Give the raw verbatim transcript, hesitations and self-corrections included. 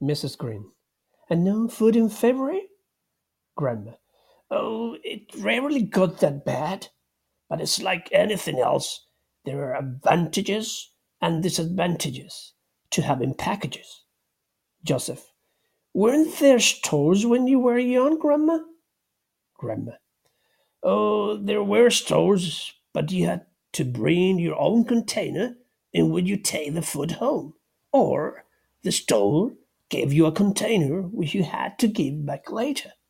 missus Green. And no food in February? Grandma. Oh, it rarely got that bad, but it's like anything else. There are advantages and disadvantages to having packages. Joseph. Weren't there stores when you were young, Grandma? Grandma. Oh, there were stores, but you had to bring your own container in which you take the food home. Or the store gave you a container which you had to give back later.